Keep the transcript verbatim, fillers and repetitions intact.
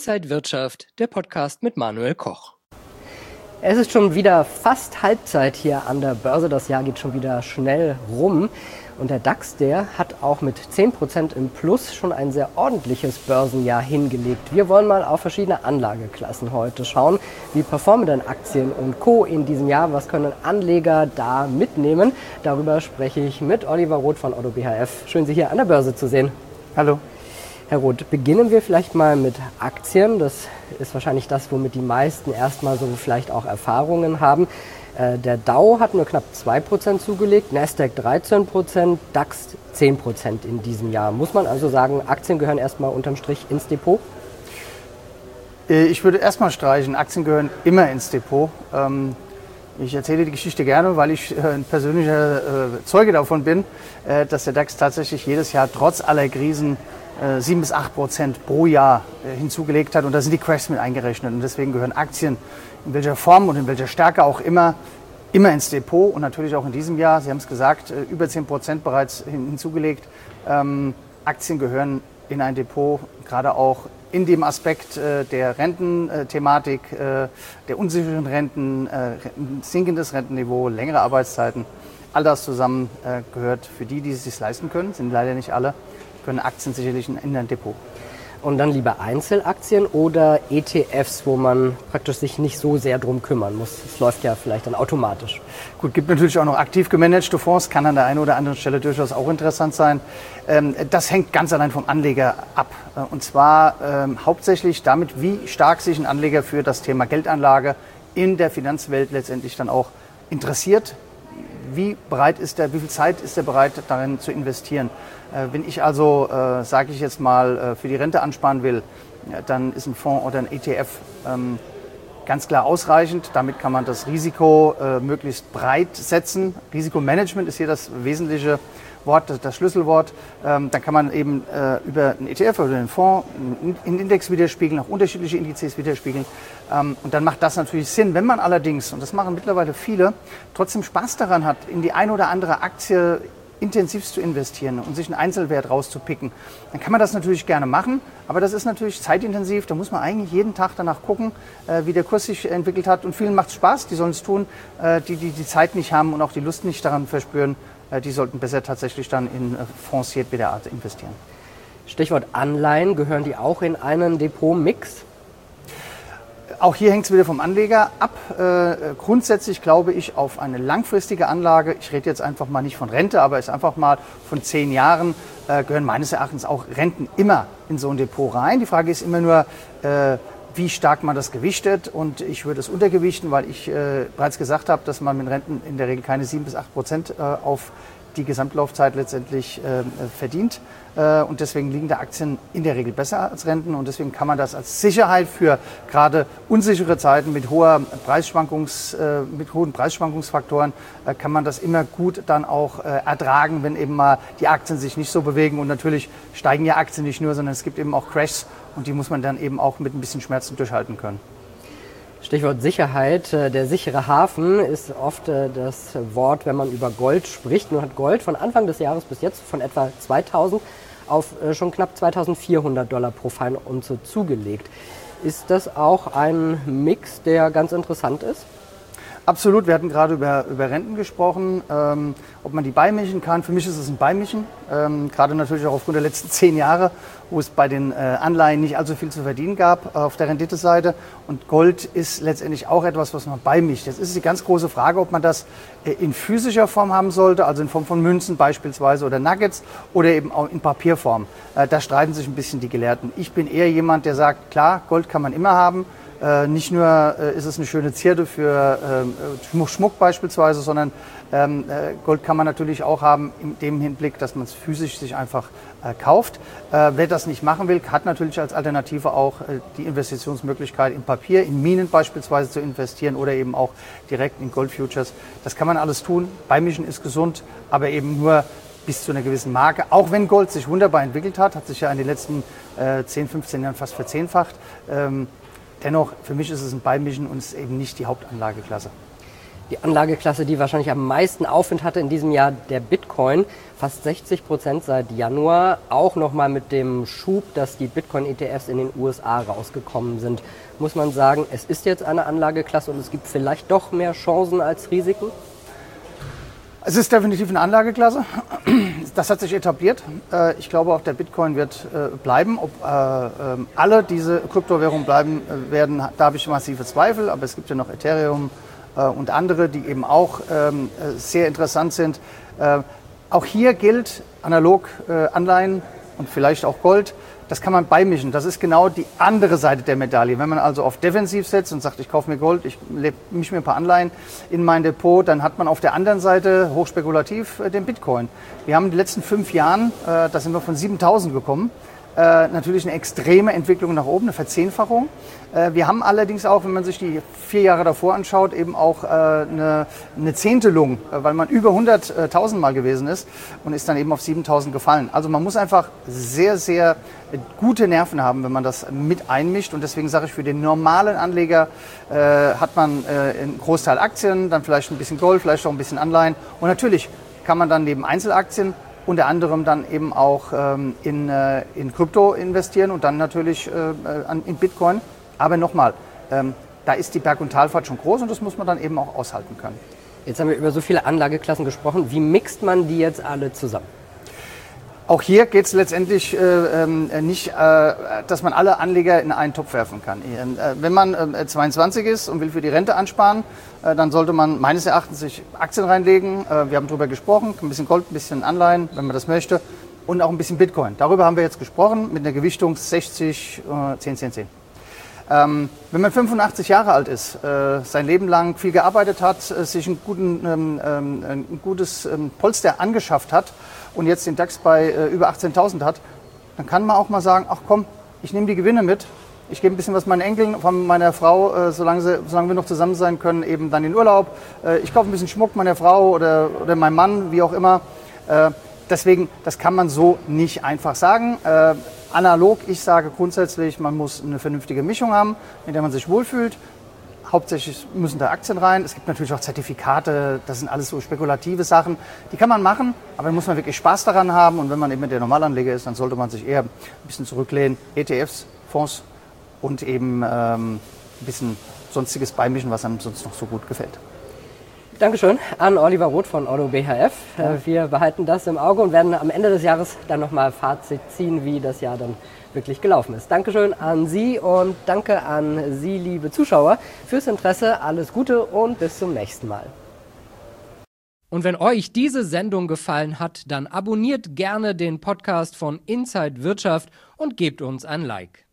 Inside Wirtschaft, der Podcast mit Manuel Koch. Es ist schon wieder fast Halbzeit hier an der Börse. Das Jahr geht schon wieder schnell rum. Und der DAX, der hat auch mit zehn Prozent im Plus schon ein sehr ordentliches Börsenjahr hingelegt. Wir wollen mal auf verschiedene Anlageklassen heute schauen. Wie performen denn Aktien und Co. in diesem Jahr? Was können Anleger da mitnehmen? Darüber spreche ich mit Oliver Roth von Otto B H F. Schön, Sie hier an der Börse zu sehen. Hallo. Herr Roth, beginnen wir vielleicht mal mit Aktien. Das ist wahrscheinlich das, womit die meisten erstmal so vielleicht auch Erfahrungen haben. Äh, der Dow hat nur knapp zwei Prozent zugelegt, Nasdaq dreizehn Prozent, DAX zehn Prozent in diesem Jahr. Muss man also sagen, Aktien gehören erstmal unterm Strich ins Depot? Ich würde erstmal streichen, Aktien gehören immer ins Depot. Ähm Ich erzähle die Geschichte gerne, weil ich ein persönlicher äh, Zeuge davon bin, äh, dass der DAX tatsächlich jedes Jahr trotz aller Krisen äh, sieben bis acht Prozent pro Jahr äh, hinzugelegt hat. Und da sind die Crashs mit eingerechnet. Und deswegen gehören Aktien in welcher Form und in welcher Stärke auch immer, immer ins Depot. Und natürlich auch in diesem Jahr, Sie haben es gesagt, äh, über zehn Prozent bereits hin, hinzugelegt. Ähm, Aktien gehören in ein Depot, gerade auch in dem Aspekt äh, der Rententhematik, äh, der unsicheren Renten, äh, sinkendes Rentenniveau, längere Arbeitszeiten, all das zusammen äh, gehört für die, die es sich leisten können, sind leider nicht alle, können Aktien sicherlich in, in ein Depot. Und dann lieber Einzelaktien oder E T Fs, wo man praktisch sich nicht so sehr drum kümmern muss. Es läuft ja vielleicht dann automatisch. Gut, gibt natürlich auch noch aktiv gemanagte Fonds, kann an der einen oder anderen Stelle durchaus auch interessant sein. Das hängt ganz allein vom Anleger ab. Und zwar ähm, hauptsächlich damit, wie stark sich ein Anleger für das Thema Geldanlage in der Finanzwelt letztendlich dann auch interessiert. Wie bereit ist er, wie viel Zeit ist er bereit, darin zu investieren? Äh, wenn ich also, äh, sage ich jetzt mal, äh, für die Rente ansparen will, ja, dann ist ein Fonds oder ein E T F ähm, ganz klar ausreichend. Damit kann man das Risiko äh, möglichst breit setzen. Risikomanagement ist hier das wesentliche Wort, das Schlüsselwort. Ähm, dann kann man eben äh, über einen E T F oder einen Fonds einen Index widerspiegeln, auch unterschiedliche Indizes widerspiegeln. Ähm, und dann macht das natürlich Sinn. Wenn man allerdings, und das machen mittlerweile viele, trotzdem Spaß daran hat, in die eine oder andere Aktie intensiv zu investieren und sich einen Einzelwert rauszupicken, dann kann man das natürlich gerne machen. Aber das ist natürlich zeitintensiv. Da muss man eigentlich jeden Tag danach gucken, äh, wie der Kurs sich entwickelt hat. Und vielen macht es Spaß, die sollen es tun. Äh, die, die die Zeit nicht haben und auch die Lust nicht daran verspüren, die sollten besser tatsächlich dann in Fonds jedweder Art investieren. Stichwort Anleihen, gehören die auch in einen Depotmix? Auch hier hängt es wieder vom Anleger ab. Äh, grundsätzlich glaube ich auf eine langfristige Anlage, ich rede jetzt einfach mal nicht von Rente, aber ist einfach mal von zehn Jahren, äh, gehören meines Erachtens auch Renten immer in so ein Depot rein. Die Frage ist immer nur, äh, wie stark man das gewichtet, und ich würde es untergewichten, weil ich äh, bereits gesagt habe, dass man mit Renten in der Regel keine sieben bis acht Prozent äh, auf die Gesamtlaufzeit letztendlich äh, verdient, äh, und deswegen liegen da Aktien in der Regel besser als Renten, und deswegen kann man das als Sicherheit für gerade unsichere Zeiten mit hoher Preisschwankungs, äh, mit hohen Preisschwankungsfaktoren äh, kann man das immer gut dann auch äh, ertragen, wenn eben mal die Aktien sich nicht so bewegen, und natürlich steigen ja Aktien nicht nur, sondern es gibt eben auch Crashs. Und die muss man dann eben auch mit ein bisschen Schmerzen durchhalten können. Stichwort Sicherheit. Der sichere Hafen ist oft das Wort, wenn man über Gold spricht. Nun hat Gold von Anfang des Jahres bis jetzt von etwa zweitausend auf schon knapp zweitausendvierhundert Dollar pro Feinunze zugelegt. Ist das auch ein Mix, der ganz interessant ist? Absolut, wir hatten gerade über, über Renten gesprochen, ähm, ob man die beimischen kann. Für mich ist es ein Beimischen, ähm, gerade natürlich auch aufgrund der letzten zehn Jahre, wo es bei den äh, Anleihen nicht allzu viel zu verdienen gab äh, auf der Renditeseite. Und Gold ist letztendlich auch etwas, was man beimischt. Jetzt ist die ganz große Frage, ob man das äh, in physischer Form haben sollte, also in Form von Münzen beispielsweise oder Nuggets, oder eben auch in Papierform. Äh, da streiten sich ein bisschen die Gelehrten. Ich bin eher jemand, der sagt, klar, Gold kann man immer haben. Äh, nicht nur äh, ist es eine schöne Zierde für äh, Schmuck, Schmuck beispielsweise, sondern ähm, äh, Gold kann man natürlich auch haben in dem Hinblick, dass man es physisch sich einfach äh, kauft. Äh, wer das nicht machen will, hat natürlich als Alternative auch äh, die Investitionsmöglichkeit in Papier, in Minen beispielsweise zu investieren oder eben auch direkt in Goldfutures. Das kann man alles tun. Beimischen ist gesund, aber eben nur bis zu einer gewissen Marke. Auch wenn Gold sich wunderbar entwickelt hat, hat sich ja in den letzten äh, zehn, fünfzehn Jahren fast verzehnfacht. Ähm, Dennoch, für mich ist es ein Beimischen und es ist eben nicht die Hauptanlageklasse. Die Anlageklasse, die wahrscheinlich am meisten Aufwind hatte in diesem Jahr, der Bitcoin. Fast sechzig Prozent seit Januar. Auch nochmal mit dem Schub, dass die Bitcoin-E T Fs in den U S A rausgekommen sind. Muss man sagen, es ist jetzt eine Anlageklasse und es gibt vielleicht doch mehr Chancen als Risiken? Es ist definitiv eine Anlageklasse. Das hat sich etabliert. Ich glaube, auch der Bitcoin wird bleiben. Ob alle diese Kryptowährungen bleiben werden, da habe ich massive Zweifel. Aber es gibt ja noch Ethereum und andere, die eben auch sehr interessant sind. Auch hier gilt analog Anleihen und vielleicht auch Gold. Das kann man beimischen. Das ist genau die andere Seite der Medaille. Wenn man also auf defensiv setzt und sagt, ich kaufe mir Gold, ich mische mir ein paar Anleihen in mein Depot, dann hat man auf der anderen Seite hochspekulativ den Bitcoin. Wir haben in den letzten fünf Jahren, äh, da sind wir von siebentausend gekommen, äh, natürlich eine extreme Entwicklung nach oben, eine Verzehnfachung. Äh, wir haben allerdings auch, wenn man sich die vier Jahre davor anschaut, eben auch äh, eine, eine Zehntelung, äh, weil man über hunderttausend Mal gewesen ist und ist dann eben auf siebentausend gefallen. Also man muss einfach sehr, sehr gute Nerven haben, wenn man das mit einmischt. Und deswegen sage ich, für den normalen Anleger äh, hat man äh, einen Großteil Aktien, dann vielleicht ein bisschen Gold, vielleicht auch ein bisschen Anleihen. Und natürlich kann man dann neben Einzelaktien unter anderem dann eben auch ähm, in, äh, in Krypto investieren und dann natürlich äh, in Bitcoin. Aber nochmal, ähm, da ist die Berg- und Talfahrt schon groß und das muss man dann eben auch aushalten können. Jetzt haben wir über so viele Anlageklassen gesprochen. Wie mixt man die jetzt alle zusammen? Auch hier geht es letztendlich äh, äh, nicht, äh, dass man alle Anleger in einen Topf werfen kann. Äh, wenn man äh, zweiundzwanzig ist und will für die Rente ansparen, äh, dann sollte man meines Erachtens sich Aktien reinlegen. Äh, wir haben darüber gesprochen, ein bisschen Gold, ein bisschen Anleihen, wenn man das möchte, und auch ein bisschen Bitcoin. Darüber haben wir jetzt gesprochen mit einer Gewichtung sechzig, äh, zehn, zehn, zehn. Ähm, wenn man fünfundachtzig Jahre alt ist, äh, sein Leben lang viel gearbeitet hat, äh, sich einen guten, ähm, ähm, ein gutes ähm, Polster angeschafft hat und jetzt den DAX bei äh, über achtzehntausend hat, dann kann man auch mal sagen, ach komm, ich nehme die Gewinne mit, ich gebe ein bisschen was meinen Enkeln, von meiner Frau, äh, solange, sie, solange wir noch zusammen sein können, eben dann in Urlaub. Äh, ich kaufe ein bisschen Schmuck meiner Frau oder, oder meinem Mann, wie auch immer. Äh, deswegen, das kann man so nicht einfach sagen. Äh, analog, ich sage grundsätzlich, man muss eine vernünftige Mischung haben, in der man sich wohlfühlt. Hauptsächlich müssen da Aktien rein. Es gibt natürlich auch Zertifikate, das sind alles so spekulative Sachen. Die kann man machen, aber da muss man wirklich Spaß daran haben. Und wenn man eben der Normalanleger ist, dann sollte man sich eher ein bisschen zurücklehnen. E T Fs, Fonds und eben ähm, ein bisschen sonstiges beimischen, was einem sonst noch so gut gefällt. Dankeschön an Oliver Roth von Otto B H F. Ja. Wir behalten das im Auge und werden am Ende des Jahres dann nochmal Fazit ziehen, wie das Jahr dann wirklich gelaufen ist. Dankeschön an Sie und danke an Sie, liebe Zuschauer, fürs Interesse. Alles Gute und bis zum nächsten Mal. Und wenn euch diese Sendung gefallen hat, dann abonniert gerne den Podcast von Inside Wirtschaft und gebt uns ein Like.